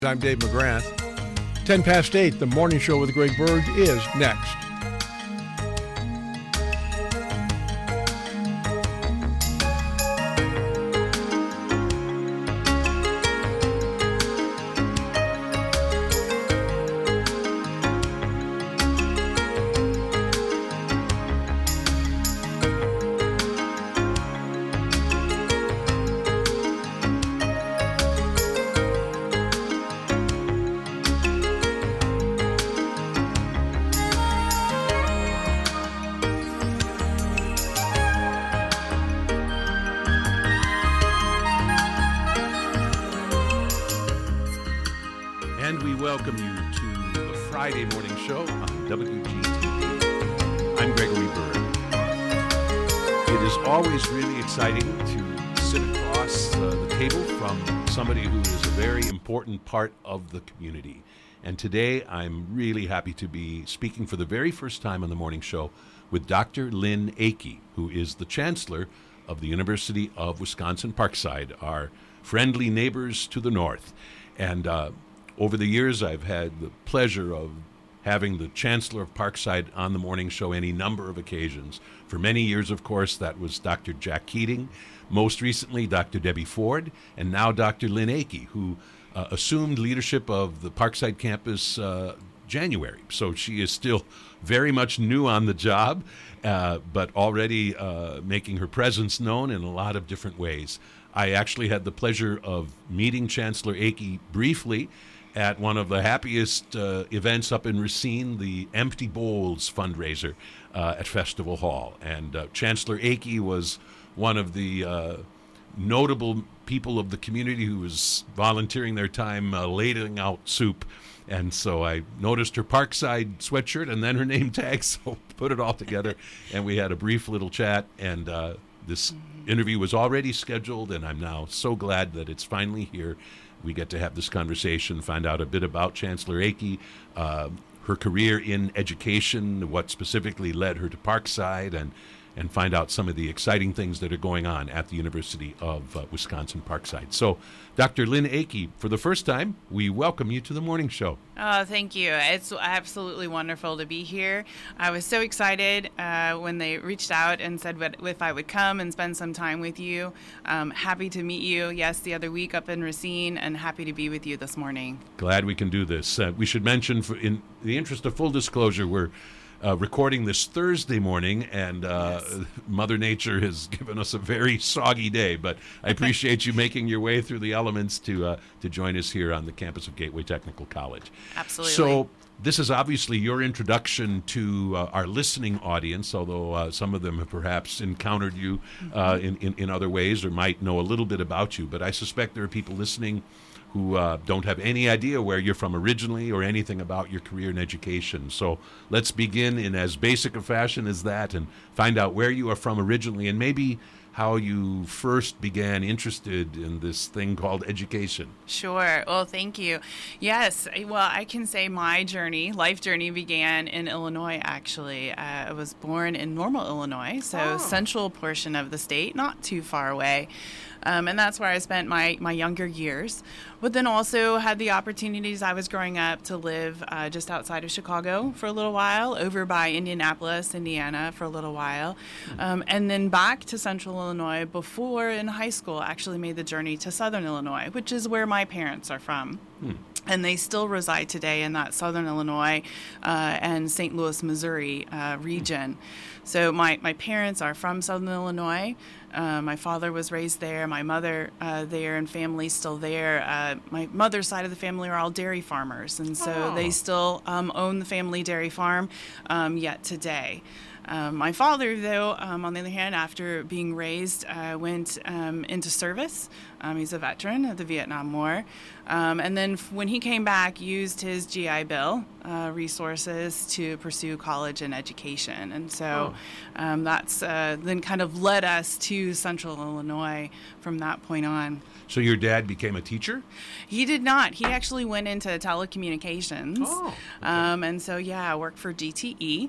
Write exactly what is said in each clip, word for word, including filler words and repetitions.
I'm Dave McGrath. ten past eight, the morning show with Greg Berg is next. Welcome you to the Friday morning show on W G T V. I'm Gregory Berg. It is always really exciting to sit across uh, the table from somebody who is a very important part of the community. And today I'm really happy to be speaking for the very first time on the morning show with Doctor Lynn Akey, who is the Chancellor of the University of Wisconsin-Parkside, our friendly neighbors to the north. And uh, Over the years, I've had the pleasure of having the Chancellor of Parkside on the morning show any number of occasions. For many years, of course, that was Doctor Jack Keating, most recently Doctor Debbie Ford, and now Doctor Lynn Akey, who uh, assumed leadership of the Parkside campus uh, January. So she is still very much new on the job, uh, but already uh, making her presence known in a lot of different ways. I actually had the pleasure of meeting Chancellor Akey briefly at one of the happiest uh, events up in Racine, the Empty Bowls fundraiser uh, at Festival Hall. And uh, Chancellor Akey was one of the uh, notable people of the community who was volunteering their time uh, ladling out soup. And so I noticed her Parkside sweatshirt and then her name tag, so put it all together. And we had a brief little chat, and uh, this interview was already scheduled, and I'm now so glad that it's finally here. We get to have this conversation, find out a bit about Chancellor Akey, uh, her career in education, what specifically led her to Parkside, and and find out some of the exciting things that are going on at the University of uh, Wisconsin-Parkside. So, Doctor Lynn Akey, for the first time, we welcome you to the morning show. Oh, thank you. It's absolutely wonderful to be here. I was so excited uh, when they reached out and said what, if I would come and spend some time with you. Um, happy to meet you, yes, the other week up in Racine, and happy to be with you this morning. Glad we can do this. Uh, we should mention, for, in the interest of full disclosure, we're Uh, recording this Thursday morning, and uh, yes. Mother Nature has given us a very soggy day, but I appreciate you making your way through the elements to uh, to join us here on the campus of Gateway Technical College. Absolutely. So this is obviously your introduction to uh, our listening audience, although uh, some of them have perhaps encountered you uh, in, in, in other ways or might know a little bit about you, but I suspect there are people listening who uh, don't have any idea where you're from originally or anything about your career in education. So let's begin in as basic a fashion as that and find out where you are from originally and maybe how you first began interested in this thing called education. Sure. Well, thank you. Yes. Well, I can say my journey, life journey, began in Illinois, actually. Uh, I was born in Normal, Illinois, so oh. central portion of the state, not too far away. Um, and that's where I spent my, my younger years. But then also had the opportunities, I was growing up, to live uh, just outside of Chicago for a little while, over by Indianapolis, Indiana for a little while, um, and then back to Central Illinois before in high school actually made the journey to Southern Illinois, which is where my parents are from. Hmm. And they still reside today in that Southern Illinois uh, and Saint Louis, Missouri uh, region. So my, my parents are from Southern Illinois. Uh, my father was raised there, my mother uh, there, and family still there. Uh, my mother's side of the family are all dairy farmers, and so oh. they still um, own the family dairy farm um, yet today. Um, my father, though, um, on the other hand, after being raised, uh, went um, into service. Um, he's a veteran of the Vietnam War. Um, and then f- when he came back, used his G I Bill uh, resources to pursue college and education. And so oh. um, that's uh, then kind of led us to Central Illinois from that point on. So your dad became a teacher? He did not. He actually went into telecommunications. Oh, okay. um, and so, yeah, I worked for D T E.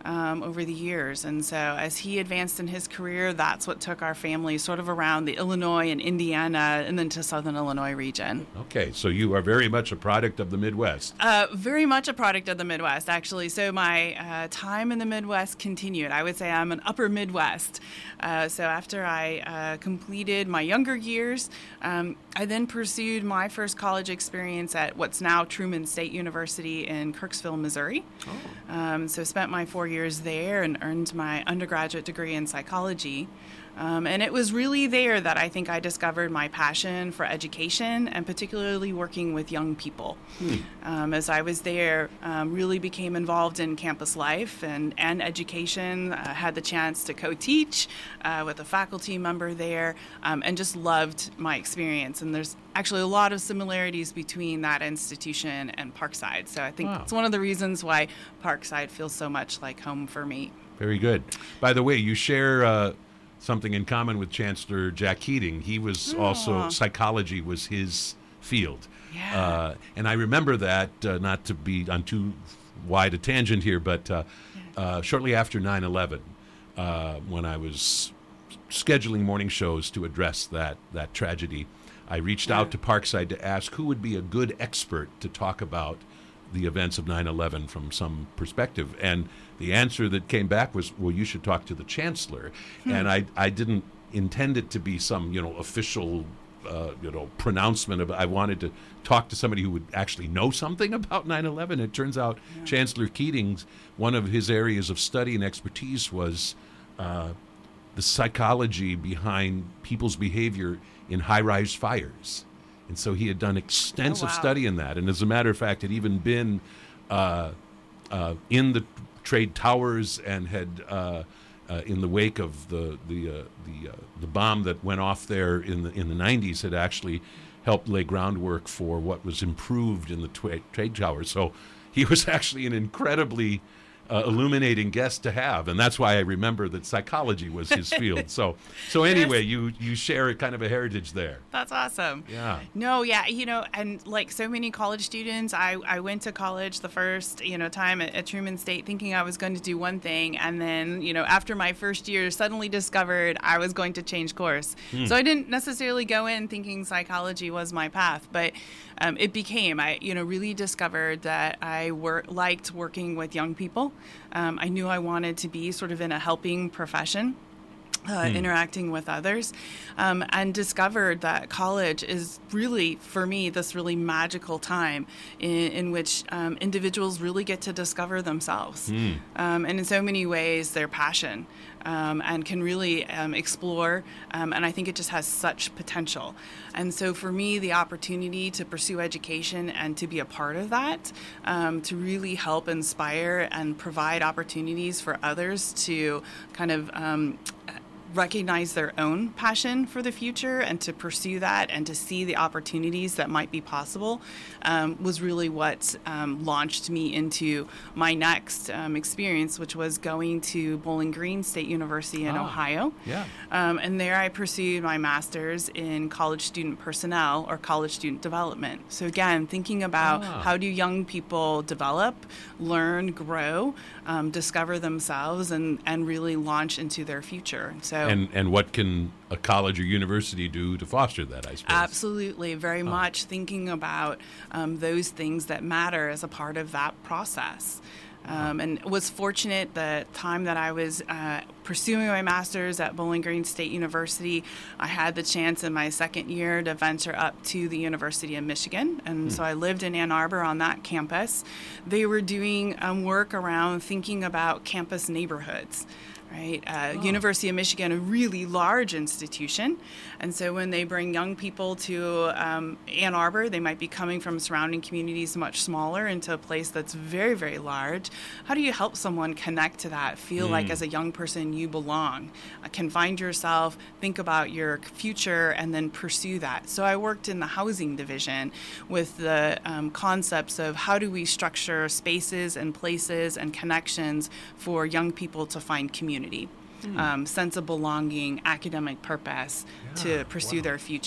um, over the years. And so as he advanced in his career, that's what took our family sort of around the Illinois and Indiana and then to Southern Illinois region. Okay, so you are very much a product of the Midwest. Uh, very much a product of the Midwest, actually. So my uh, time in the Midwest continued. I would say I'm an upper Midwest. Uh, so after I uh, completed my younger years, um, I then pursued my first college experience at what's now Truman State University in Kirksville, Missouri. Oh. Um, so spent my four years there and earned my undergraduate degree in psychology. Um, and it was really there that I think I discovered my passion for education and particularly working with young people. Hmm. Um, as I was there, um, really became involved in campus life and, and education. I had the chance to co-teach uh, with a faculty member there um, and just loved my experience. And there's actually a lot of similarities between that institution and Parkside. So I think wow. it's one of the reasons why Parkside feels so much like home for me. Very good. By the way, you share uh, something in common with Chancellor Jack Keating. He was oh. also, psychology was his field. Yeah. Uh, and I remember that, uh, not to be on too wide a tangent here, but uh, yeah. uh, shortly after nine eleven, uh, when I was scheduling morning shows to address that, that tragedy, I reached yeah. out to Parkside to ask who would be a good expert to talk about the events of nine eleven from some perspective. And the answer that came back was, well, you should talk to the chancellor. Hmm. And I, I didn't intend it to be some, you know, official, uh, you know, pronouncement of, I wanted to talk to somebody who would actually know something about nine eleven. It turns out yeah. Chancellor Keating's, one of his areas of study and expertise was uh, the psychology behind people's behavior in high-rise fires. And so he had done extensive oh, wow. study in that. And as a matter of fact, had even been uh, uh, in the trade towers and had, uh, uh, in the wake of the the uh, the, uh, the bomb that went off there in the in the nineties, had actually helped lay groundwork for what was improved in the tra- trade towers. So he was actually an incredibly Uh, illuminating guest to have, and that's why I remember that psychology was his field. So, so anyway, yes. you you share a kind of a heritage there. That's awesome. Yeah. No, yeah, you know, and like so many college students, I, I went to college the first, you know, time at, at Truman State thinking I was going to do one thing, and then, you know, after my first year, suddenly discovered I was going to change course. Hmm. So I didn't necessarily go in thinking psychology was my path, but um, it became. I, you know, really discovered that I wor- liked working with young people. Um, I knew I wanted to be sort of in a helping profession, uh, hmm. interacting with others, um, and discovered that college is really, for me, this really magical time in, in which um, individuals really get to discover themselves. Hmm. Um, and in so many ways, their passion. Um, and can really um, explore, um, and I think it just has such potential. And so for me, the opportunity to pursue education and to be a part of that, um, to really help inspire and provide opportunities for others to kind of um, recognize their own passion for the future and to pursue that and to see the opportunities that might be possible um, was really what um, launched me into my next um, experience, which was going to Bowling Green State University in oh, Ohio. Yeah. Um, and there I pursued my master's in college student personnel or college student development. So again, thinking about ah. how do young people develop, learn, grow, um, discover themselves, and, and really launch into their future. So And and what can a college or university do to foster that, I suppose? Absolutely. Very oh. much thinking about um, those things that matter as a part of that process. Um, and was fortunate the time that I was uh, pursuing my master's at Bowling Green State University, I had the chance in my second year to venture up to the University of Michigan. And hmm. so I lived in Ann Arbor on that campus. They were doing um, work around thinking about campus neighborhoods. Right, uh, oh. University of Michigan, a really large institution, and so when they bring young people to um, Ann Arbor, they might be coming from surrounding communities much smaller into a place that's very, very large. How do you help someone connect to that, feel mm. like as a young person you belong, uh, can find yourself, think about your future, and then pursue that? So I worked in the housing division with the um, concepts of how do we structure spaces and places and connections for young people to find community. Mm. Um, sense of belonging, academic purpose yeah, to pursue wow. their future.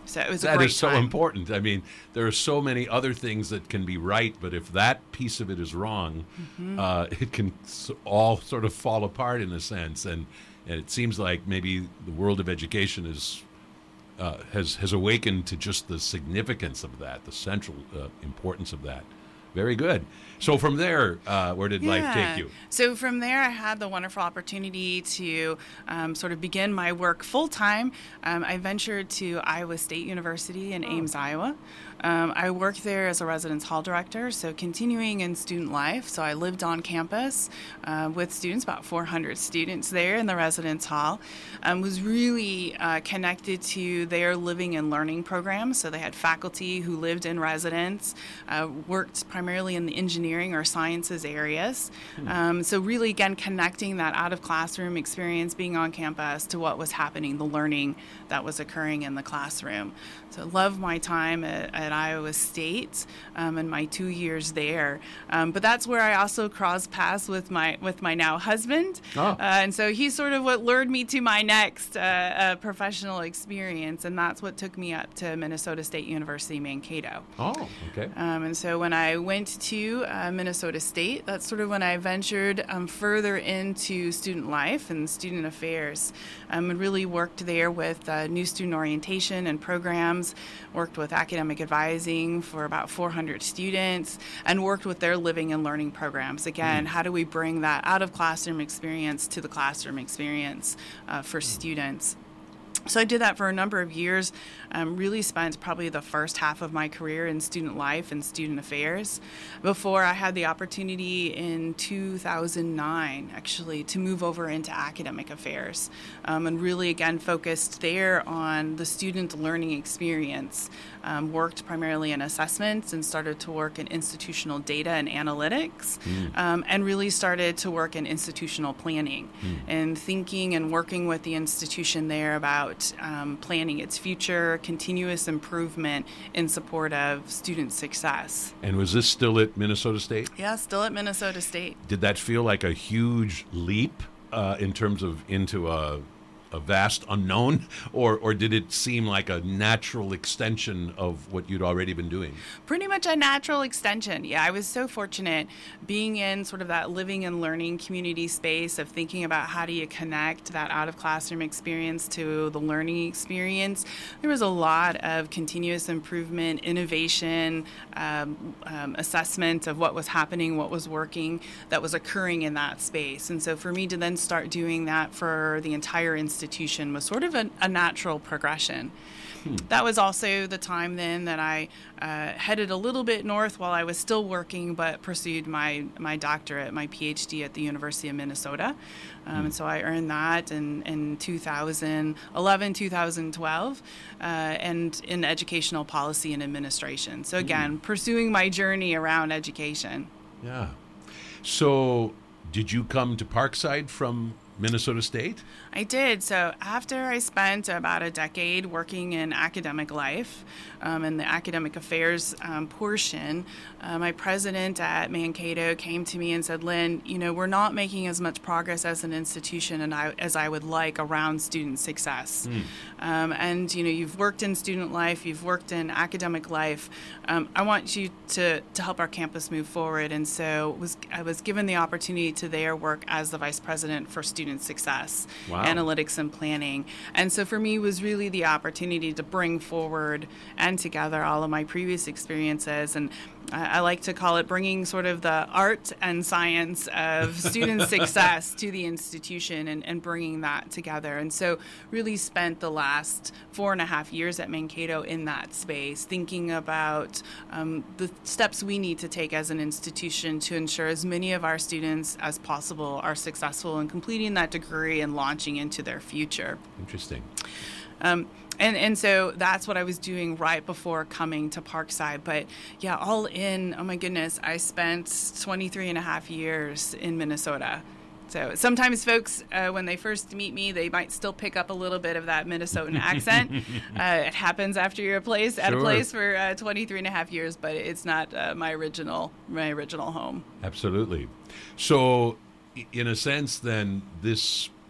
So it was a That great is so time. important. I mean, there are so many other things that can be right, but if that piece of it is wrong, mm-hmm. uh, it can s- all sort of fall apart in a sense. And, and it seems like maybe the world of education is uh, has has awakened to just the significance of that, the central uh, importance of that. Very good. So from there, uh, where did Yeah. life take you? So from there, I had the wonderful opportunity to um, sort of begin my work full time. Um, I ventured to Iowa State University in Ames, Iowa. Um, I worked there as a residence hall director, so continuing in student life. So I lived on campus uh, with students, about four hundred students there in the residence hall. Um, was really uh, connected to their living and learning programs. So they had faculty who lived in residence, uh, worked primarily in the engineering or sciences areas. Hmm. Um, so really, again, connecting that out of classroom experience, being on campus, to what was happening, the learning that was occurring in the classroom. So love my time at, at Iowa State um, and my two years there. Um, but that's where I also crossed paths with my with my now husband. Oh. Uh, and so he's sort of what lured me to my next uh, uh, professional experience. And that's what took me up to Minnesota State University, Mankato. Oh, okay. Um, and so when I went to uh, Minnesota State, that's sort of when I ventured um, further into student life and student affairs. Um, and really worked there with uh, new student orientation and programs, worked with academic advising for about four hundred students, and worked with their living and learning programs. Again, mm. how do we bring that out of classroom experience to the classroom experience uh, for mm. students? So I did that for a number of years, um, really spent probably the first half of my career in student life and student affairs before I had the opportunity in two thousand nine, actually, to move over into academic affairs um, and really, again, focused there on the student learning experience. Um, worked primarily in assessments and started to work in institutional data and analytics mm. um, and really started to work in institutional planning mm. and thinking and working with the institution there about um, planning its future, continuous improvement in support of student success. And was this still at Minnesota State? Yeah, still at Minnesota State. Did that feel like a huge leap uh, in terms of into a a vast unknown, or or did it seem like a natural extension of what you'd already been doing? Pretty much a natural extension. Yeah, I was so fortunate being in sort of that living and learning community space of thinking about how do you connect that out of classroom experience to the learning experience. There was a lot of continuous improvement, innovation, um, um, assessment of what was happening, what was working, that was occurring in that space. And so for me to then start doing that for the entire institution institution was sort of a, a natural progression. Hmm. That was also the time then that I uh, headed a little bit north while I was still working, but pursued my, my doctorate, my P H D at the University of Minnesota. Um, hmm. And so I earned that in, in two thousand eleven, two thousand twelve, uh, and in educational policy and administration. So again, hmm. pursuing my journey around education. Yeah. So did you come to Parkside from Minnesota State? I did. So after I spent about a decade working in academic life um, and the academic affairs um, portion, uh, my president at Mankato came to me and said, Lynn, you know, we're not making as much progress as an institution and I, as I would like around student success. Mm. Um, and, you know, you've worked in student life, you've worked in academic life. Um, I want you to, to help our campus move forward. And so was, I was given the opportunity to there work as the vice president for student success. Wow. Analytics and planning. And so for me was really the opportunity to bring forward and together all of my previous experiences. And I like to call it bringing sort of the art and science of student success to the institution and, and bringing that together. And so really spent the last four and a half years at Mankato in that space, thinking about um, the steps we need to take as an institution to ensure as many of our students as possible are successful in completing that degree and launching into their future. Interesting. Um, And and so that's what I was doing right before coming to Parkside. But yeah, all in, oh my goodness, I spent twenty-three and a half years in Minnesota. So sometimes folks, uh, when they first meet me, they might still pick up a little bit of that Minnesotan accent. Uh, it happens after you're a place, at sure. a place for uh, twenty-three and a half years, but it's not uh, my original my original home. Absolutely. So in a sense, then, this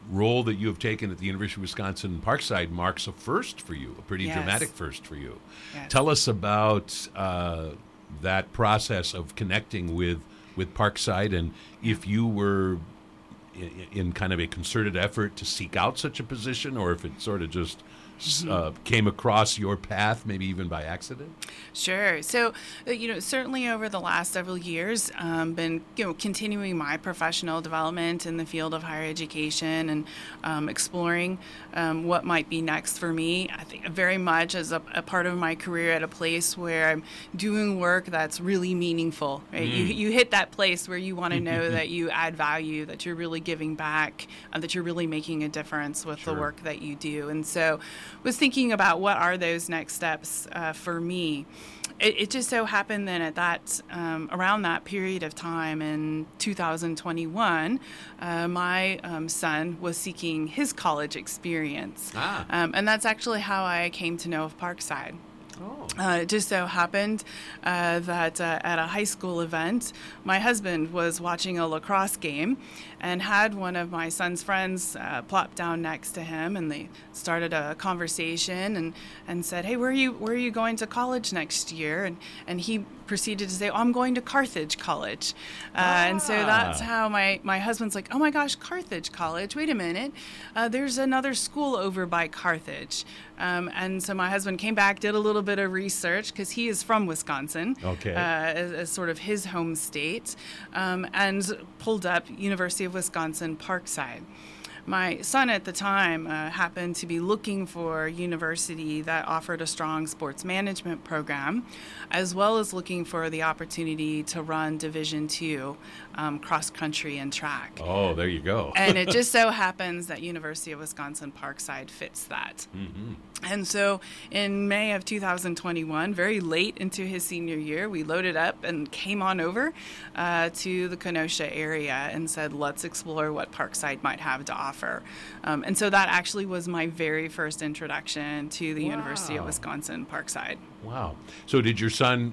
role that you have taken at the University of Wisconsin Parkside marks a first for you, a pretty Yes. dramatic first for you. Yes. Tell us about uh, that process of connecting with, with Parkside, and if you were in, in kind of a concerted effort to seek out such a position, or if it sort of just uh, came across your path, maybe even by accident? Sure. So, uh, you know, certainly over the last several years, um, been you know continuing my professional development in the field of higher education and um, exploring um, what might be next for me. I think very much as a, a part of my career at a place where I'm doing work that's really meaningful. Right? Mm. You you hit that place where you want to know that you add value, that you're really giving back, uh, that you're really making a difference with Sure. the work that you do. And so, was thinking about what are those next steps uh, for me. It, it just so happened then at that um, around that period of time in two thousand twenty-one, uh, my um, son was seeking his college experience, Ah. um, and that's actually how I came to know of Parkside. Oh. Uh, it just so happened uh, that uh, at a high school event, my husband was watching a lacrosse game and had one of my son's friends uh, plop down next to him, and they started a conversation and, and said, "Hey, where are you where are you going to college next year?" And and he proceeded to say, "Oh, I'm going to Carthage College," uh, Ah. and so that's how my my husband's like, "Oh my gosh, Carthage College! Wait a minute, uh, there's another school over by Carthage." Um, and so my husband came back, did a little bit of research because he is from Wisconsin, Okay. uh, as, as sort of his home state, um, and pulled up University of Wisconsin Parkside. My son at the time uh, happened to be looking for a university that offered a strong sports management program, as well as looking for the opportunity to run Division two um, cross country and track. Oh, there you go. And it just so happens that University of Wisconsin Parkside fits that. Mm-hmm. And so in May of two thousand twenty-one, very late into his senior year, we loaded up and came on over uh, to the Kenosha area and said, let's explore what Parkside might have to offer. Um, and so that actually was my very first introduction to the Wow. University of Wisconsin Parkside. Wow. So did your son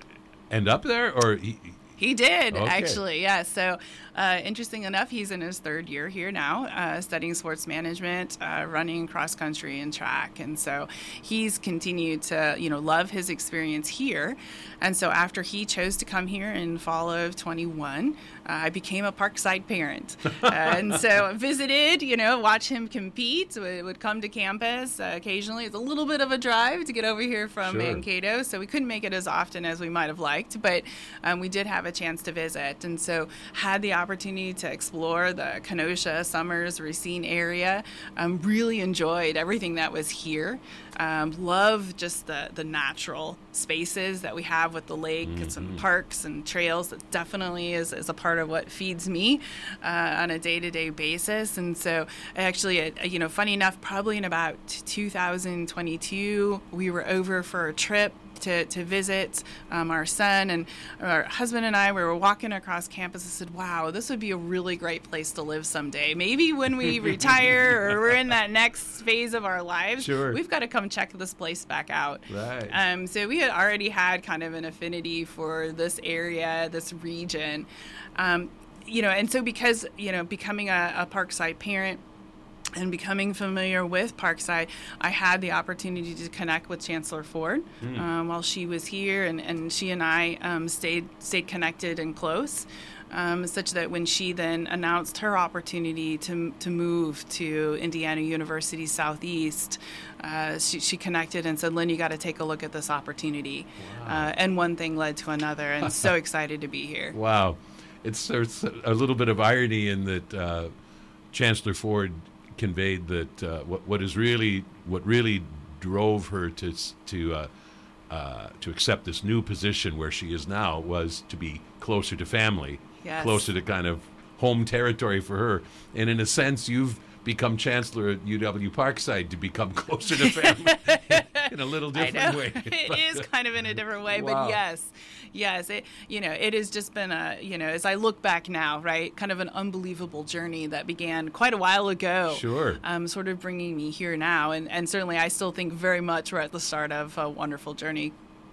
end up there, or he? He did, Okay. actually, yeah. So, uh, interesting enough, he's in his third year here now, uh, studying sports management, uh, running cross country and track. And so he's continued to, you know, love his experience here. And so after he chose to come here in fall of twenty-one, uh, I became a Parkside parent. uh, and so visited, you know, watch him compete, would, would come to campus uh, occasionally. It's a little bit of a drive to get over here from Sure. Mankato, so we couldn't make it as often as we might have liked, but um, we did have a chance to visit, and so had the opportunity to explore the Kenosha, Summers, Racine area. Um, really enjoyed everything that was here. Um, love just the, the natural spaces that we have with the lake Mm-hmm. and some parks and trails. That definitely is, is a part of what feeds me uh, on a day-to-day basis. And so actually, uh, you know, funny enough, probably in about two thousand twenty-two, we were over for a trip to, to visit um, our son, and our husband and I, we were walking across campus and said, wow, this would be a really great place to live someday. Maybe when we retire or we're in that next phase of our lives, Sure. we've got to come check this place back out. Right. Um, so we had already had kind of an affinity for this area, this region. Um, you know, and so because, you know, becoming a, a Parkside parent, and becoming familiar with Parkside, I had the opportunity to connect with Chancellor Ford Mm. um, while she was here, and, and she and I um, stayed stayed connected and close, um, such that when she then announced her opportunity to to move to Indiana University Southeast, uh, she, she connected and said, "Lynn, you got to take a look at this opportunity." Wow. Uh, and one thing led to another, and so excited to be here. Wow. It's, there's a little bit of irony in that uh, Chancellor Ford conveyed that uh, what what is really what really drove her to to uh, uh, to accept this new position where she is now was to be closer to family, Yes. closer to kind of home territory for her. And in a sense, you've become chancellor at U W Parkside to become closer to family in a little different I know. way. It is kind of in a different way, Wow. but yes, yes, it, you know, it has just been a, you know, as I look back now, right, kind of an unbelievable journey that began quite a while ago. Sure. Um, sort of bringing me here now, and, and certainly I still think very much we're at the start of a wonderful journey.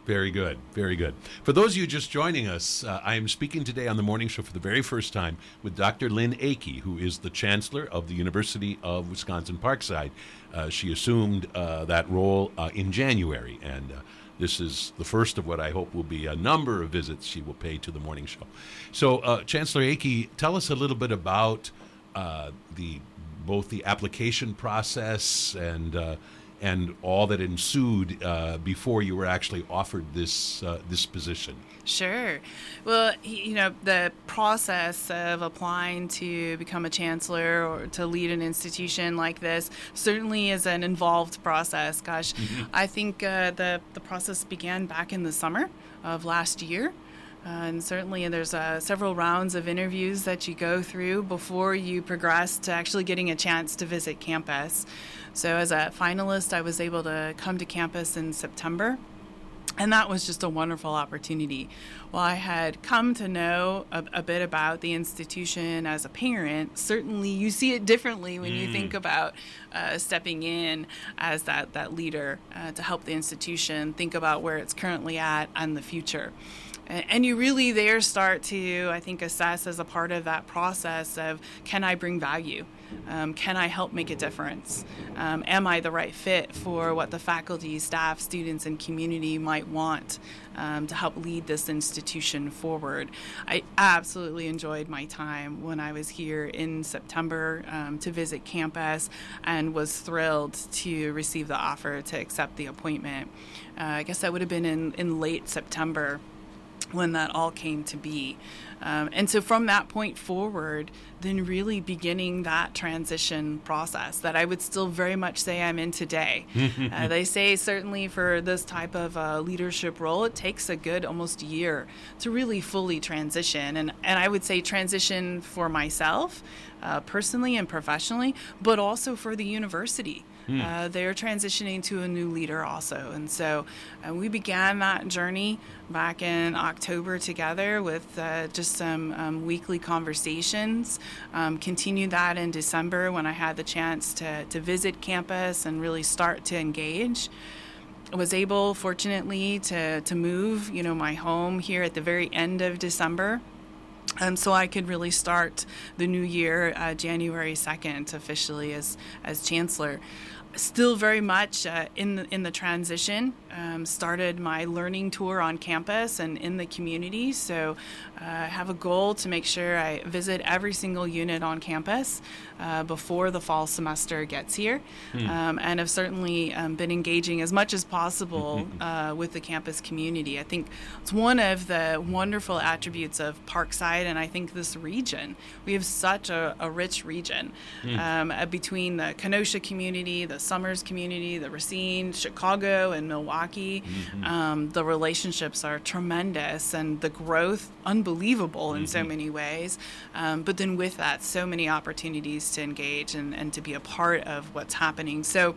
Very good, very good. For those of you just joining us, uh, I am speaking today on the morning show for the very first time with Doctor Lynn Akey, who is the Chancellor of the University of Wisconsin-Parkside. Uh, she assumed uh, that role uh, in January, and uh, this is the first of what I hope will be a number of visits she will pay to the morning show. So, uh, Chancellor Akey, tell us a little bit about uh, the both the application process and uh, and all that ensued uh, before you were actually offered this uh, this position. Sure. Well, you know, the process of applying to become a chancellor or to lead an institution like this certainly is an involved process. Gosh, mm-hmm. I think uh, the, the process began back in the summer of last year. Uh, and certainly there's uh, several rounds of interviews that you go through before you progress to actually getting a chance to visit campus. So as a finalist, I was able to come to campus in September, and that was just a wonderful opportunity. While I had come to know a, a bit about the institution as a parent, certainly you see it differently when mm. you think about uh, stepping in as that, that leader uh, to help the institution think about where it's currently at and the future. And you really there start to, I think, assess as a part of that process of, can I bring value? Um, can I help make a difference? Um, am I the right fit for what the faculty, staff, students, and community might want um, to help lead this institution forward? I absolutely enjoyed my time when I was here in September um, to visit campus and was thrilled to receive the offer to accept the appointment. Uh, I guess that would have been in, in late September when that all came to be. Um, and so from that point forward, then really beginning that transition process that I would still very much say I'm in today. uh, they say certainly for this type of uh, leadership role, it takes a good almost year to really fully transition. And, and I would say transition for myself, uh, personally and professionally, but also for the university. Mm. Uh, they're transitioning to a new leader also. And so uh, we began that journey back in October together with uh, just some um, weekly conversations. Um, continued that in December when I had the chance to, to visit campus and really start to engage. I was able, fortunately, to, to move, you know, my home here at the very end of December. Um, so I could really start the new year, uh, January second, officially as as chancellor. Still very much uh, in the, in the transition. Um, started my learning tour on campus and in the community. So uh, I have a goal to make sure I visit every single unit on campus uh, before the fall semester gets here. Mm. Um, and have certainly um, been engaging as much as possible uh, with the campus community. I think it's one of the wonderful attributes of Parkside, and I think this region. We have such a, a rich region mm. um, uh, between the Kenosha community, the Summers community, the Racine, Chicago, and Milwaukee. Mm-hmm. Um, the relationships are tremendous and the growth unbelievable in mm-hmm. so many ways. Um, but then with that, so many opportunities to engage and, and to be a part of what's happening. So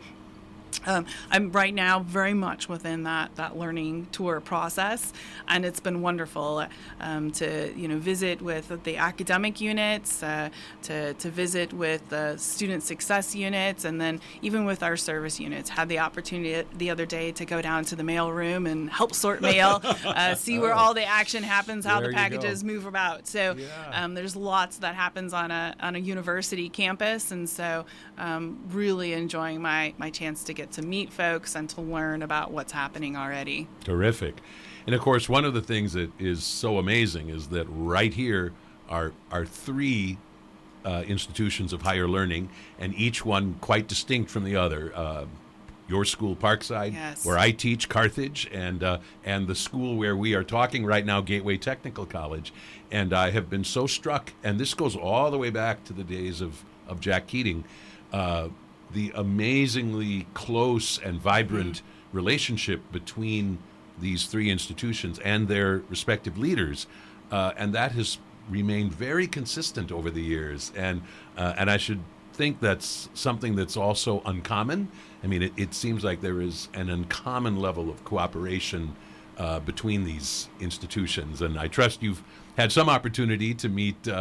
Um, I'm right now very much within that, that learning tour process, and it's been wonderful um, to you know visit with the academic units, uh, to to visit with the student success units, and then even with our service units. Had the opportunity the other day to go down to the mail room and help sort mail, uh, see where all the action happens, how There the you packages go. move about. So Yeah. um, there's lots that happens on a on a university campus, and so um, really enjoying my my chance to get to meet folks and to learn about what's happening already. Terrific. And of course, one of the things that is so amazing is that right here are are three uh, institutions of higher learning, and each one quite distinct from the other. Uh, your school, Parkside, Yes. where I teach, Carthage, and uh, and the school where we are talking right now, Gateway Technical College. And I have been so struck, and this goes all the way back to the days of, of Jack Keating, uh, the amazingly close and vibrant mm-hmm. relationship between these three institutions and their respective leaders. Uh, and that has remained very consistent over the years. And uh, and I should think that's something that's also uncommon. I mean, it, it seems like there is an uncommon level of cooperation uh, between these institutions. And I trust you've had some opportunity to meet uh,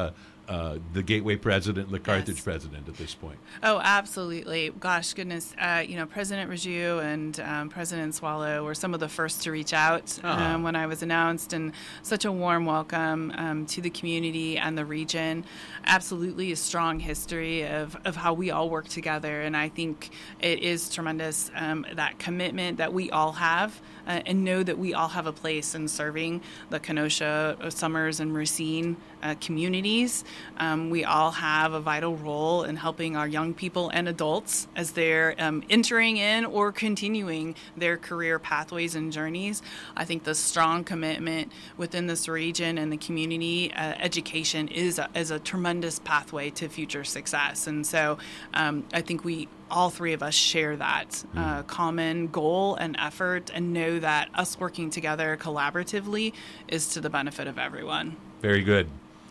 uh, the Gateway president and the Carthage Yes. president at this point. Oh, absolutely. Gosh, goodness. Uh, you know, President Raju and um, President Swallow were some of the first to reach out Ah. um, when I was announced, and such a warm welcome um, to the community and the region. Absolutely a strong history of, of how we all work together, and I think it is tremendous, um, that commitment that we all have, uh, and know that we all have a place in serving the Kenosha, Summers, and Racine uh, communities. Um, we all have a vital role in helping our young people and adults as they're um, entering in or continuing their career pathways and journeys. I think the strong commitment within this region and the community, uh, education is a, is a tremendous pathway to future success. And so um, I think we all three of us share that uh, common goal and effort, and know that us working together collaboratively is to the benefit of everyone. Very good.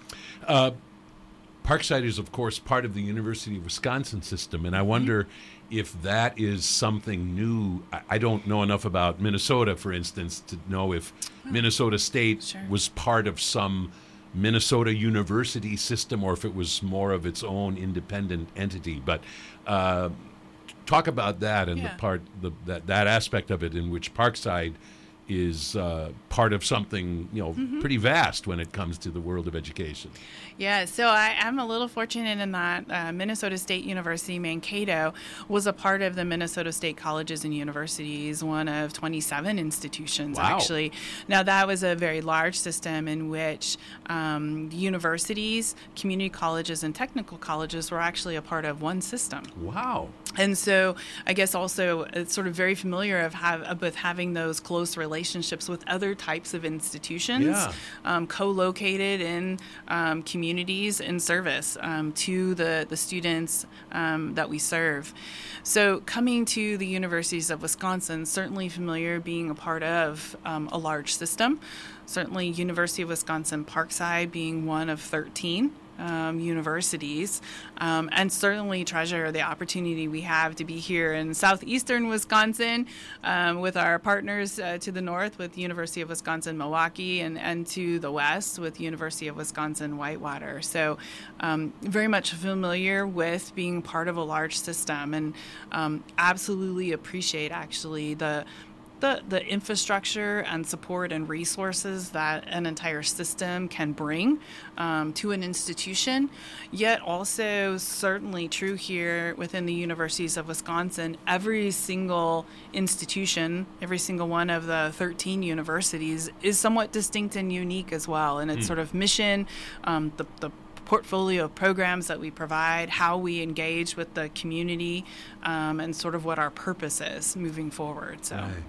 Uh, Parkside is, of course, part of the University of Wisconsin system, and I wonder if that is something new. I, I don't know enough about Minnesota, for instance, to know if Minnesota State Sure. was part of some Minnesota University system or if it was more of its own independent entity. But uh, talk about that and Yeah. the part, the, that that aspect of it in which Parkside is uh, part of something, you know, pretty vast when it comes to the world of education. Yeah, so I am a little fortunate in that uh, Minnesota State University Mankato was a part of the Minnesota State Colleges and Universities, one of twenty-seven institutions, Wow. actually. Now, that was a very large system in which um, universities, community colleges, and technical colleges were actually a part of one system. Wow. And so I guess also it's sort of very familiar of have, with having those close relationships with other types of institutions, Yeah. um, co-located in um, communities in service um, to the, the students um, that we serve. So coming to the universities of Wisconsin, certainly familiar being a part of um, a large system. Certainly University of Wisconsin Parkside being one of thirteen Um, universities, um, and certainly treasure the opportunity we have to be here in southeastern Wisconsin um, with our partners uh, to the north with University of Wisconsin Milwaukee, and, and to the west with University of Wisconsin Whitewater. So um, very much familiar with being part of a large system, and um, absolutely appreciate actually the The, the infrastructure and support and resources that an entire system can bring um, to an institution, yet also certainly true here within the universities of Wisconsin. Every single institution, every single one of the thirteen universities is somewhat distinct and unique as well, and its Mm. sort of mission, um, the, the portfolio of programs that we provide, how we engage with the community, um, and sort of what our purpose is moving forward. So. Right.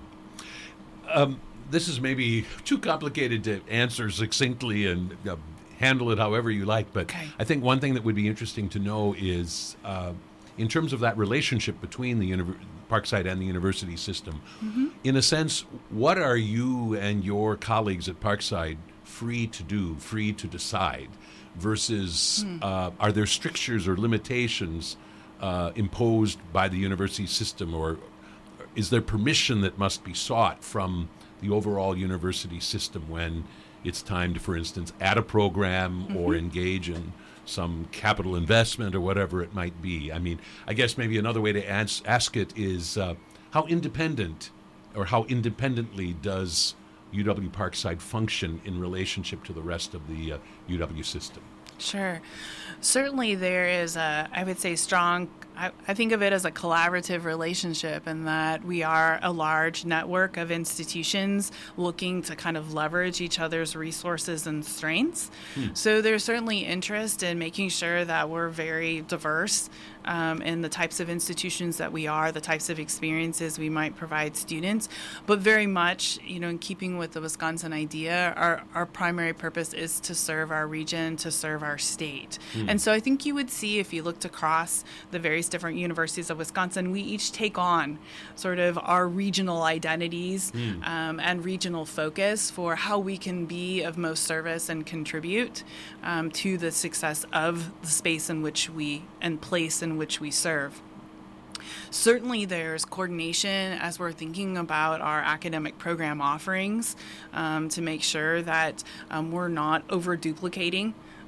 Um, this is maybe too complicated to answer succinctly and uh, handle it however you like, but Okay. I think one thing that would be interesting to know is uh, in terms of that relationship between the univer- Parkside and the university system, Mm-hmm. in a sense, what are you and your colleagues at Parkside free to do, free to decide, versus Hmm. uh, are there strictures or limitations uh, imposed by the university system, or is there permission that must be sought from the overall university system when it's time to, for instance, add a program Mm-hmm. or engage in some capital investment or whatever it might be? I mean, I guess maybe another way to ans- ask it is uh, how independent or how independently does U W Parkside function in relationship to the rest of the uh, U W system? Sure. Certainly there is a, I would say, strong, I, I think of it as a collaborative relationship, in that we are a large network of institutions looking to kind of leverage each other's resources and strengths. Hmm. So there's certainly interest in making sure that we're very diverse um, in the types of institutions that we are, the types of experiences we might provide students, but very much, you know, in keeping with the Wisconsin idea, our, our primary purpose is to serve our region, to serve our state. Mm. And so I think you would see, if you looked across the various different universities of Wisconsin, we each take on sort of our regional identities mm. um, and regional focus for how we can be of most service and contribute um, to the success of the space in which we, and place in which we serve. Certainly there's coordination as we're thinking about our academic program offerings um, to make sure that um, we're not over duplicating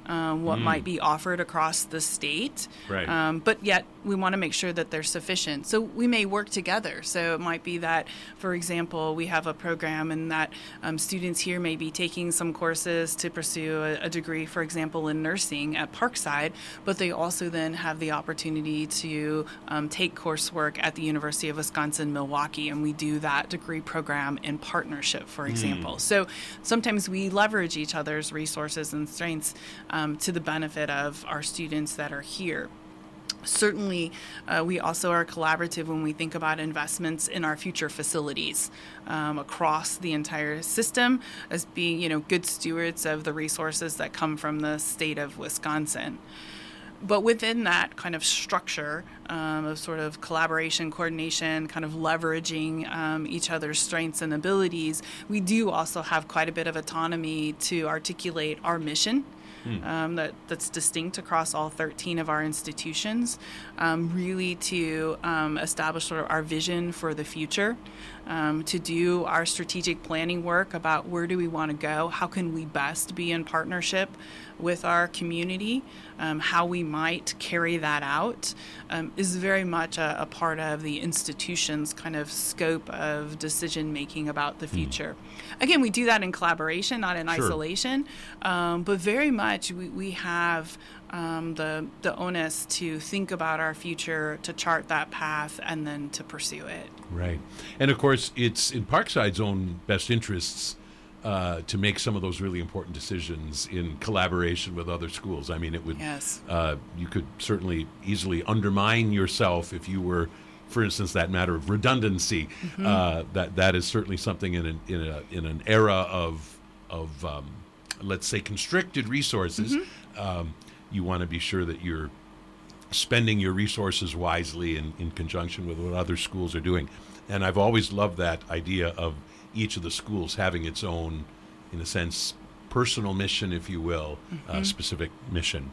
um, what Mm. might be offered across the state. Right. Um, but yet we want to make sure that they're sufficient. So we may work together. So it might be that, for example, we have a program and that um, students here may be taking some courses to pursue a, a degree, for example, in nursing at Parkside, but they also then have the opportunity to um, take coursework at the University of Wisconsin-Milwaukee, and we do that degree program in partnership, for example. So sometimes we leverage each other's resources and strengths um, to the benefit of our students that are here. Certainly, uh, we also are collaborative when we think about investments in our future facilities um, across the entire system as being, you know, good stewards of the resources that come from the state of Wisconsin. But within that kind of structure um, of sort of collaboration, coordination, kind of leveraging um, each other's strengths and abilities, we do also have quite a bit of autonomy to articulate our mission. Um, that, that's distinct across all thirteen of our institutions, um, really to um, establish sort of our vision for the future, um, to do our strategic planning work about where do we want to go, how can we best be in partnership with our community, um, how we might carry that out, um, is very much a, a part of the institution's kind of scope of decision making about the future. Mm. Again, we do that in collaboration, not in Sure. isolation, um, but very much we, we have um, the the onus to think about our future, to chart that path, and then to pursue it. Right. And of course, it's in Parkside's own best interests uh, to make some of those really important decisions in collaboration with other schools. I mean, it would, Yes. uh, you could certainly easily undermine yourself if you were, for instance, that matter of redundancy. Mm-hmm. Uh, that that is certainly something in an, in a in an era of of um, let's say constricted resources. Mm-hmm. Um, you want to be sure that you're spending your resources wisely in, in conjunction with what other schools are doing. And I've always loved that idea of each of the schools having its own, in a sense, personal mission, if you will, Mm-hmm. uh, specific mission.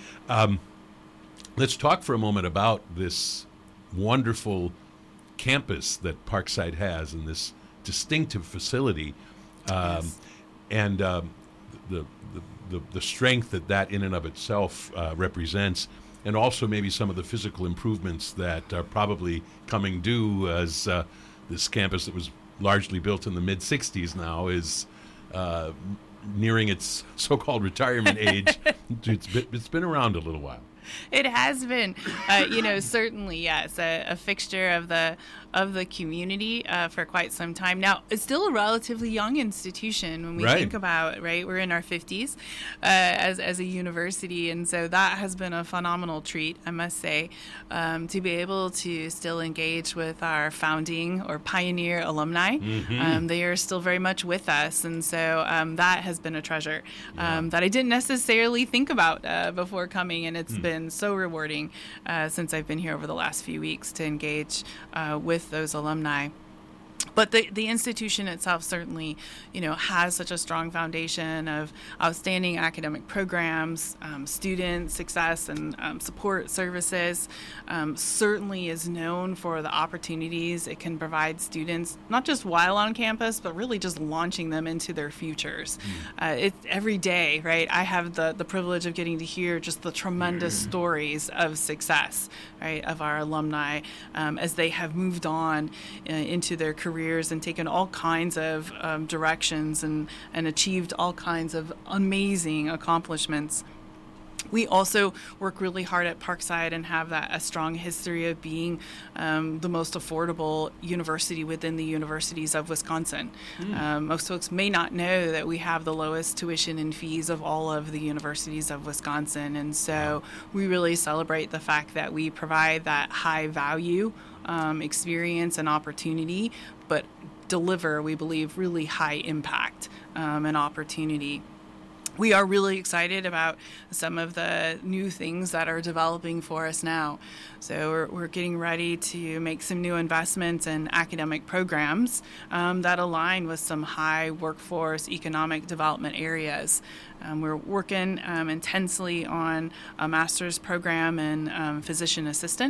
Um, let's talk for a moment about this wonderful campus that Parkside has and this distinctive facility. Um, Yes. And um, the, the, the, the strength that that in and of itself uh, represents, and also maybe some of the physical improvements that are probably coming due as uh, this campus that was largely built in the mid sixties now is uh, nearing its so-called retirement age. it's, been, it's been around a little while. It has been, uh, you know, certainly, yes, a, a fixture of the of the community uh, for quite some time now. It's still a relatively young institution when we Right. think about, right? We're in our fifties uh, as as a university, and so that has been a phenomenal treat, I must say, um, to be able to still engage with our founding or pioneer alumni. Mm-hmm. Um, they are still very much with us, and so um, that has been a treasure um, that I didn't necessarily think about uh, before coming, and it's Mm. been so rewarding uh, since I've been here over the last few weeks to engage uh, with those alumni. But the, the institution itself certainly, you know, has such a strong foundation of outstanding academic programs, um, student success and um, support services. Um, certainly is known for the opportunities it can provide students, not just while on campus, but really just launching them into their futures. Mm. Uh, it's every day, right? I have the, the privilege of getting to hear just the tremendous mm. stories of success, right, of our alumni um, as they have moved on uh, into their careers and taken all kinds of um, directions and, and achieved all kinds of amazing accomplishments. We also work really hard at Parkside and have that a strong history of being um, the most affordable university within the universities of Wisconsin. Mm. Um, most folks may not know that we have the lowest tuition and fees of all of the universities of Wisconsin, and so we really celebrate the fact that we provide that high value um, experience and opportunity, but deliver, we believe, really high impact um, and opportunity. We are really excited about some of the new things that are developing for us now. So we're, we're getting ready to make some new investments in academic programs um, that align with some high workforce economic development areas. Um, we're working um, intensely on a master's program in um, physician assistant.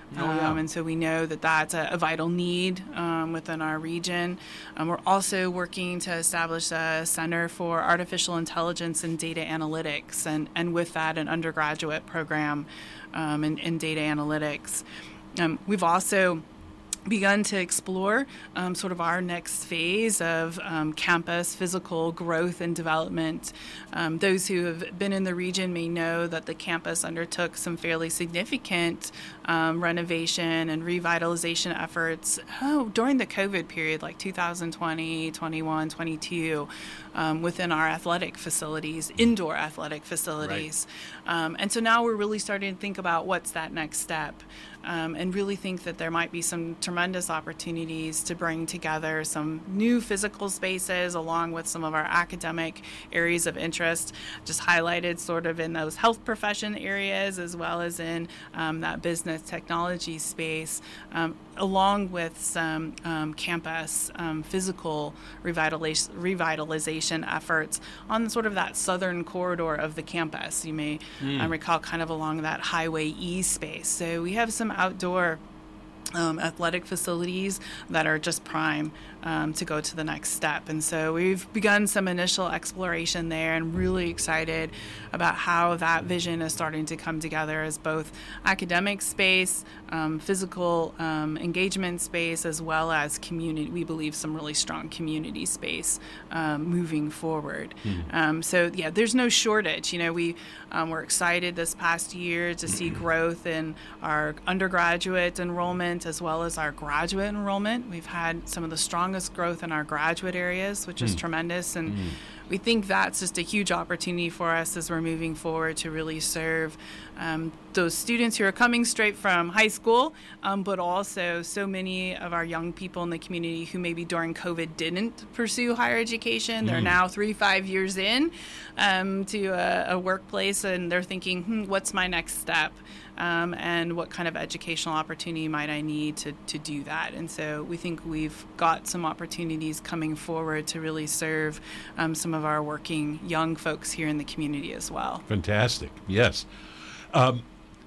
Oh, yeah. Um, and so we know that that's a, a vital need um, within our region. Um, we're also working to establish a Center for Artificial Intelligence and Data Analytics, and, and with that, an undergraduate program um, in, in data analytics. Um, we've also begun to explore um, sort of our next phase of um, campus physical growth and development. Um, those who have been in the region may know that the campus undertook some fairly significant um, renovation and revitalization efforts oh, during the COVID period, like two thousand twenty, twenty-one, twenty-two, um, within our athletic facilities, indoor athletic facilities. Right. Um, and so now we're really starting to think about what's that next step. Um, and really think that there might be some tremendous opportunities to bring together some new physical spaces along with some of our academic areas of interest, just highlighted sort of in those health profession areas as well as in um, that business technology space, um, along with some um, campus um, physical revitaliz- revitalization efforts on sort of that southern corridor of the campus. You may mm. um, recall kind of along that Highway E space. So we have some outdoor um, athletic facilities that are just prime um, to go to the next step. And so we've begun some initial exploration there and really excited about how that vision is starting to come together as both academic space, um, physical um, engagement space, as well as community, we believe some really strong community space um, moving forward. Mm-hmm. Um, so yeah, there's no shortage. You know, we um, were excited this past year to see growth in our undergraduate enrollment as well as our graduate enrollment. We've had some of the strongest growth in our graduate areas, which is mm. tremendous. And mm. we think that's just a huge opportunity for us as we're moving forward to really serve um, those students who are coming straight from high school, um, but also so many of our young people in the community who maybe during COVID didn't pursue higher education. Mm. They're now three, five years in um, to a, a workplace, and they're thinking, hmm, what's my next step? Um, and what kind of educational opportunity might I need to, to do that? And so we think we've got some opportunities coming forward to really serve um, some of our working young folks here in the community as well. Fantastic. Yes. Um,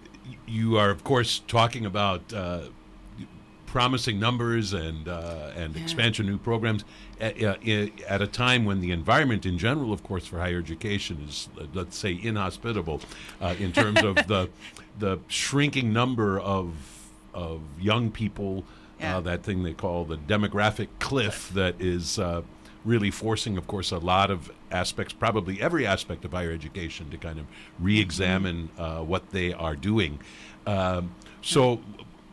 you are, of course, talking about uh, promising numbers and uh, and yeah. expansion of new programs at, uh, at a time when the environment in general, of course, for higher education is, uh, let's say, inhospitable uh, in terms of the the shrinking number of of young people, yeah. uh, that thing they call the demographic cliff that is uh, really forcing, of course, a lot of aspects, probably every aspect of higher education to kind of re-examine uh, what they are doing. Um, so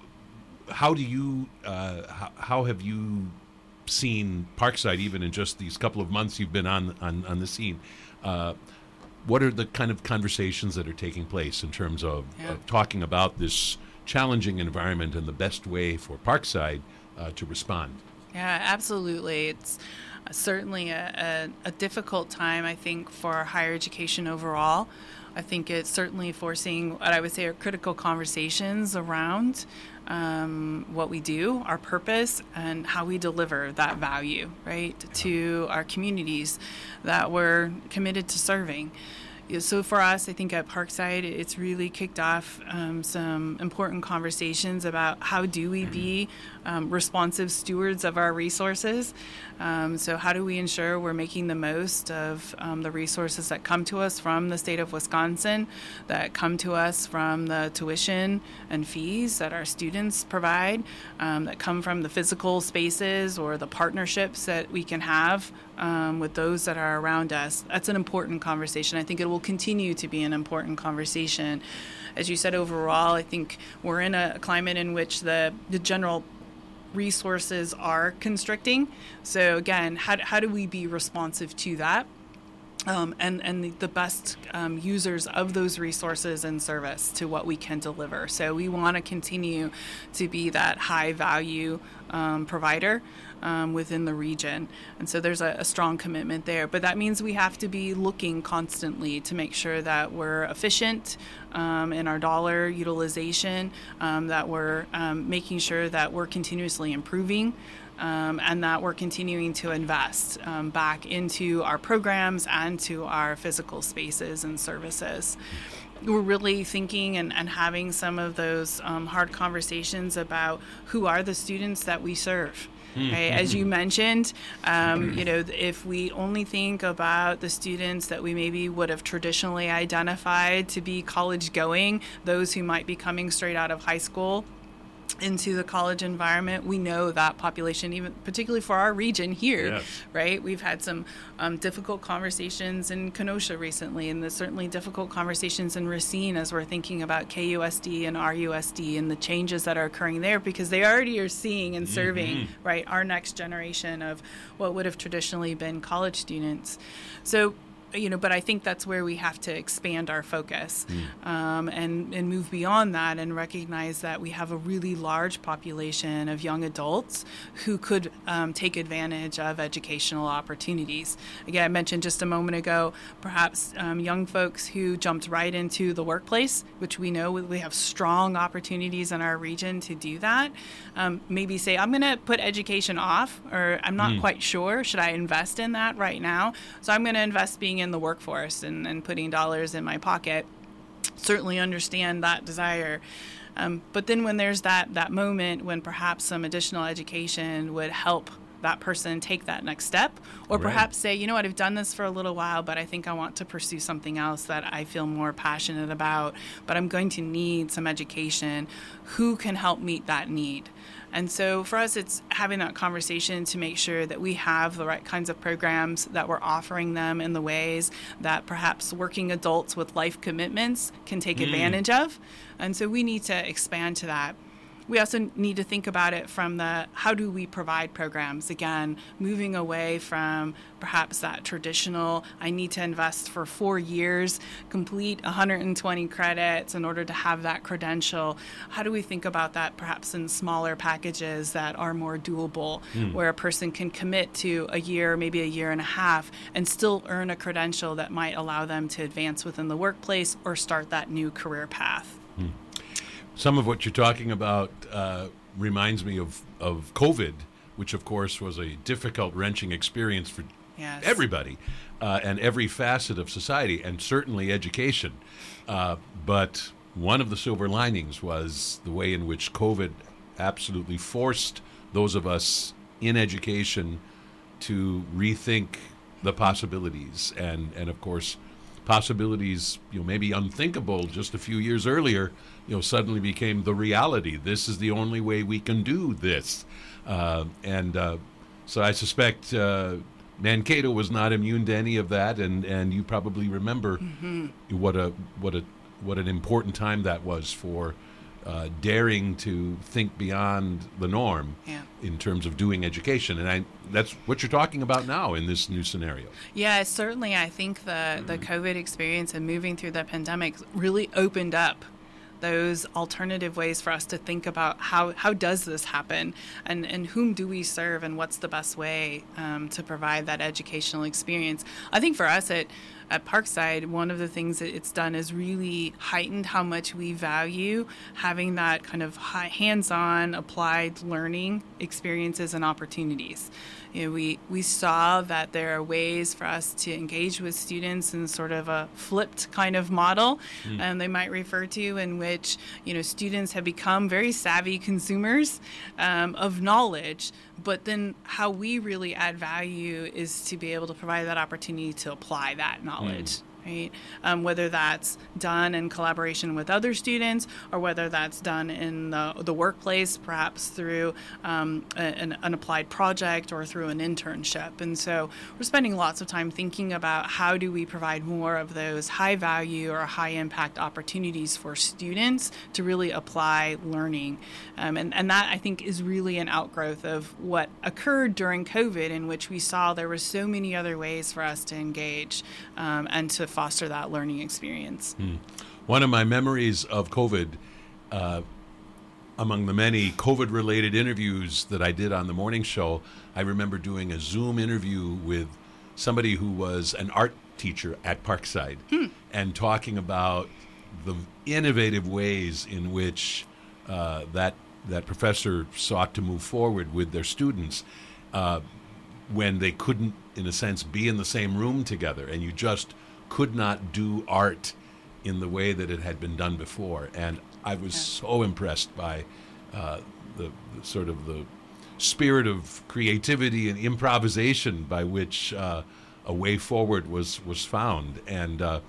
how do you, uh, how, how have you seen Parkside, even in just these couple of months you've been on, on, on the scene? Uh, what are the kind of conversations that are taking place in terms of, yeah. of talking about this challenging environment and the best way for Parkside uh, to respond? Yeah, absolutely. It's certainly a, a, a difficult time, I think, for higher education overall. I think it's certainly forcing what I would say are critical conversations around um, what we do, our purpose, and how we deliver that value, right, yeah. to our communities that we're committed to serving. So for us, I think at Parkside, it's really kicked off um, some important conversations about how do we be um, responsive stewards of our resources. Um, so how do we ensure we're making the most of um, the resources that come to us from the state of Wisconsin, that come to us from the tuition and fees that our students provide, um, that come from the physical spaces or the partnerships that we can have um, with those that are around us. That's an important conversation. I think it will continue to be an important conversation. As you said, overall, I think we're in a climate in which the, the general resources are constricting. So again, how, how do we be responsive to that? Um, and, and the, the best um, users of those resources and service to what we can deliver. So we want to continue to be that high value um, provider um, within the region. And so there's a, a strong commitment there. But that means we have to be looking constantly to make sure that we're efficient um, in our dollar utilization, um, that we're um, making sure that we're continuously improving um, and that we're continuing to invest um, back into our programs and to our physical spaces and services. We're really thinking and, and having some of those um, hard conversations about who are the students that we serve. Right? As you mentioned, um, you know, if we only think about the students that we maybe would have traditionally identified to be college going, those who might be coming straight out of high school into the college environment, we know that population, even particularly for our region here, yes. right? We've had some um, difficult conversations in Kenosha recently, and there's certainly difficult conversations in Racine as we're thinking about K U S D and R U S D and the changes that are occurring there, because they already are seeing and serving, mm-hmm. right, our next generation of what would have traditionally been college students. So, you know, but I think that's where we have to expand our focus mm. um, and, and move beyond that and recognize that we have a really large population of young adults who could um, take advantage of educational opportunities. Again, I mentioned just a moment ago, perhaps um, young folks who jumped right into the workplace, which we know we have strong opportunities in our region to do that. Um, maybe say, I'm going to put education off, or I'm not mm. quite sure. Should I invest in that right now? So I'm going to invest being in the workforce and, and putting dollars in my pocket. Certainly understand that desire. Um, but then when there's that, that moment when perhaps some additional education would help that person take that next step, or right. perhaps say, you know what, I've done this for a little while, but I think I want to pursue something else that I feel more passionate about, but I'm going to need some education. Who can help meet that need? And so for us, it's having that conversation to make sure that we have the right kinds of programs, that we're offering them in the ways that perhaps working adults with life commitments can take mm. advantage of. And so we need to expand to that. We also need to think about it from the, how do we provide programs? Again, moving away from perhaps that traditional, I need to invest for four years, complete one hundred twenty credits in order to have that credential. How do we think about that perhaps in smaller packages that are more doable, mm. where a person can commit to a year, maybe a year and a half, and still earn a credential that might allow them to advance within the workplace or start that new career path? Mm. Some of what you're talking about uh, reminds me of, of COVID, which, of course, was a difficult, wrenching experience for yes. everybody uh, and every facet of society, and certainly education. Uh, but one of the silver linings was the way in which COVID absolutely forced those of us in education to rethink the possibilities. And, and of course, possibilities, you know, maybe unthinkable just a few years earlier, you know, suddenly became the reality. This is the only way we can do this. Uh, and uh, so I suspect uh, Mankato was not immune to any of that, and, and you probably remember mm-hmm. what a what a what an important time that was for uh, daring to think beyond the norm yeah. in terms of doing education. And I, that's what you're talking about now in this new scenario. Yeah, certainly. I think the, mm-hmm. the COVID experience and moving through the pandemic really opened up those alternative ways for us to think about how, how does this happen, and, and whom do we serve, and what's the best way um, to provide that educational experience. I think for us at, at Parkside, one of the things that it's done is really heightened how much we value having that kind of high, hands-on applied learning experiences and opportunities. You know, we, we saw that there are ways for us to engage with students in sort of a flipped kind of model, mm. and they might refer to, in which, you know, students have become very savvy consumers um, of knowledge, but then how we really add value is to be able to provide that opportunity to apply that knowledge. Mm. Right? Um, whether that's done in collaboration with other students, or whether that's done in the, the workplace, perhaps through um, an, an applied project or through an internship. And so we're spending lots of time thinking about how do we provide more of those high value or high impact opportunities for students to really apply learning. Um, and, and that, I think, is really an outgrowth of what occurred during COVID, in which we saw there were so many other ways for us to engage um, and to foster that learning experience. Hmm. One of my memories of COVID, uh, among the many COVID-related interviews that I did on the morning show, I remember doing a Zoom interview with somebody who was an art teacher at Parkside hmm. and talking about the innovative ways in which uh, that that professor sought to move forward with their students uh, when they couldn't, in a sense, be in the same room together, and you just could not do art in the way that it had been done before. And I was yeah. so impressed by uh, the, the sort of the spirit of creativity and improvisation by which uh, a way forward was was found. And uh,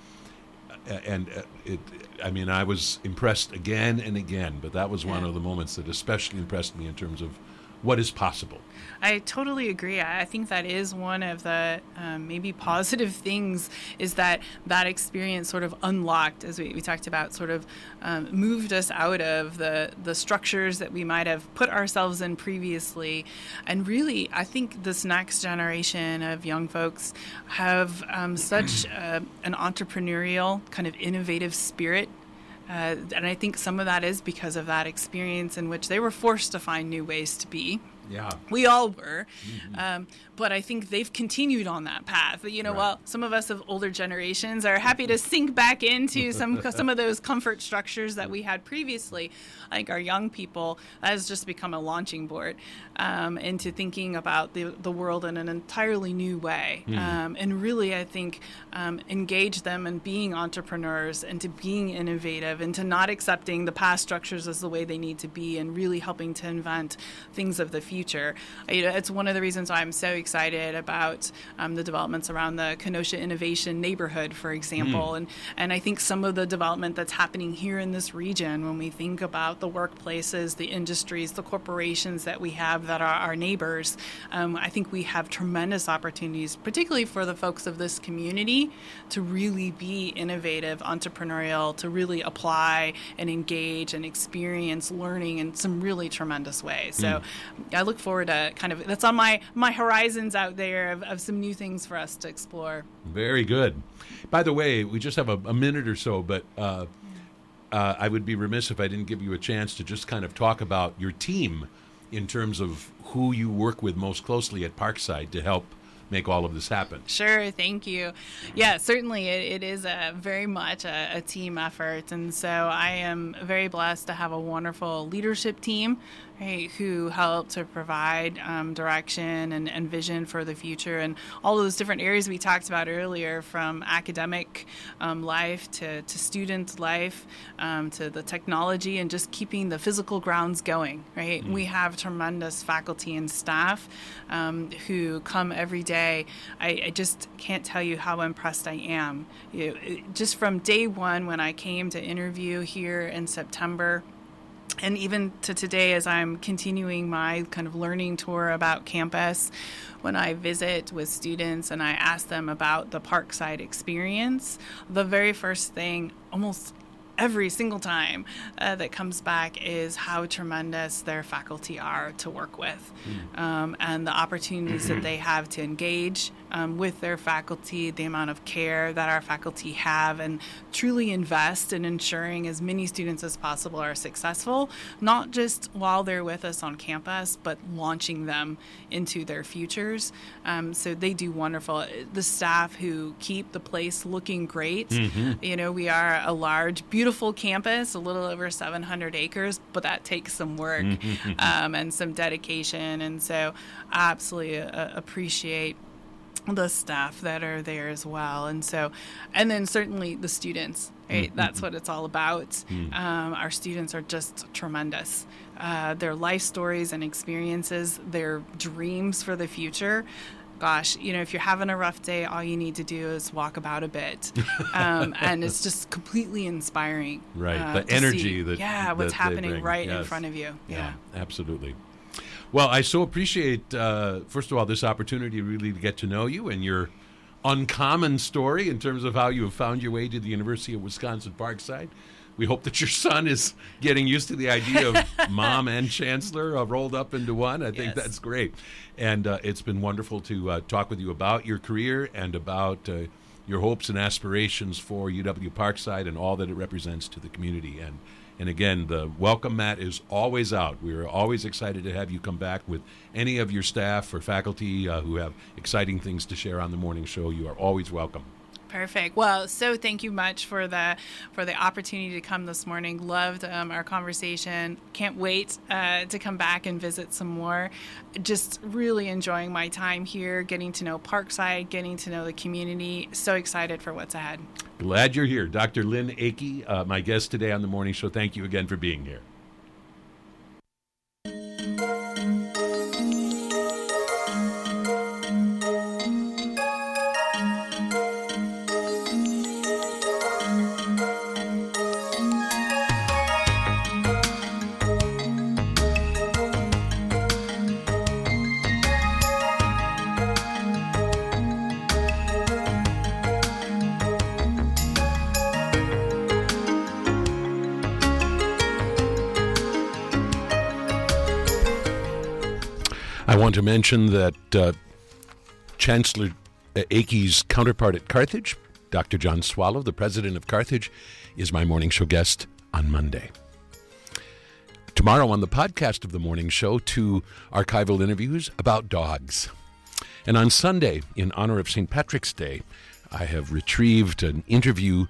and it, I mean, I was impressed again and again. But that was one yeah. of the moments that especially impressed me in terms of what is possible. I totally agree. I think that is one of the um, maybe positive things, is that that experience sort of unlocked, as we, we talked about, sort of um, moved us out of the, the structures that we might have put ourselves in previously. And really, I think this next generation of young folks have um, such uh, an entrepreneurial, kind of innovative spirit. Uh, and I think some of that is because of that experience in which they were forced to find new ways to be. Yeah. We all were. Mm-hmm. Um, but I think they've continued on that path. You know, right. while some of us of older generations are happy to sink back into some some of those comfort structures that we had previously, I think our young people, that has just become a launching board um, into thinking about the, the world in an entirely new way. Mm-hmm. Um, and really, I think, um, engage them in being entrepreneurs and to being innovative and to not accepting the past structures as the way they need to be, and really helping to invent things of the future. You know, it's one of the reasons why I'm so excited about um, the developments around the Kenosha Innovation Neighborhood, for example. Mm. And, and I think some of the development that's happening here in this region, when we think about the workplaces, the industries, the corporations that we have that are our neighbors, um, I think we have tremendous opportunities, particularly for the folks of this community, to really be innovative, entrepreneurial, to really apply and engage and experience learning in some really tremendous ways. So mm. I look forward to kind of, that's on my, my horizons out there of, of some new things for us to explore. Very good. By the way, we just have a, a minute or so, but uh, uh, I would be remiss if I didn't give you a chance to just kind of talk about your team in terms of who you work with most closely at Parkside to help make all of this happen. Sure, thank you. Yeah, certainly it, it is a very much a, a team effort, and so I am very blessed to have a wonderful leadership team, right, who help to provide um, direction and, and vision for the future, and all those different areas we talked about earlier, from academic um, life to, to student life, um, to the technology, and just keeping the physical grounds going, right? Mm. We have tremendous faculty and staff um, who come every day. I, I just can't tell you how impressed I am. You know, just from day one when I came to interview here in September, and even to today as I'm continuing my kind of learning tour about campus, when I visit with students and I ask them about the Parkside experience, the very first thing, almost every single time uh, that comes back, is how tremendous their faculty are to work with, mm. um, and the opportunities that they have to engage um, with their faculty, the amount of care that our faculty have, and truly invest in ensuring as many students as possible are successful, not just while they're with us on campus, but launching them into their futures. Um, so they do wonderful. The staff who keep the place looking great, mm-hmm. you know, we are a large, beautiful Beautiful campus, a little over seven hundred acres, but that takes some work um, and some dedication. And so I absolutely uh, appreciate the staff that are there as well. And so, and then certainly the students, right? Mm-hmm. That's what it's all about. Mm. Um, our students are just tremendous. Uh, their life stories and experiences, their dreams for the future. Gosh, you know, if you're having a rough day, all you need to do is walk about a bit. Um, and it's just completely inspiring. Right. Uh, the energy see, that Yeah, what's that happening right yes. in front of you. Yeah. yeah. Absolutely. Well, I so appreciate, uh, first of all, this opportunity really to get to know you and your uncommon story in terms of how you have found your way to the University of Wisconsin Parkside. We hope that your son is getting used to the idea of mom and chancellor uh, rolled up into one. I think yes. that's great. And uh, it's been wonderful to uh, talk with you about your career and about uh, your hopes and aspirations for U W Parkside and all that it represents to the community. And and again, the welcome mat is always out. We are always excited to have you come back with any of your staff or faculty uh, who have exciting things to share on the morning show. You are always welcome. Perfect. Well, so thank you much for the for the opportunity to come this morning. Loved um, our conversation. Can't wait uh, to come back and visit some more. Just really enjoying my time here, getting to know Parkside, getting to know the community. So excited for what's ahead. Glad you're here. Doctor Lynn Akey, uh, my guest today on The Morning Show. Thank you again for being here. I want to mention that uh, Chancellor Akey's counterpart at Carthage, Doctor John Swallow, the president of Carthage, is my morning show guest on Monday. Tomorrow on the podcast of the morning show, two archival interviews about dogs. And on Sunday, in honor of Saint Patrick's Day, I have retrieved an interview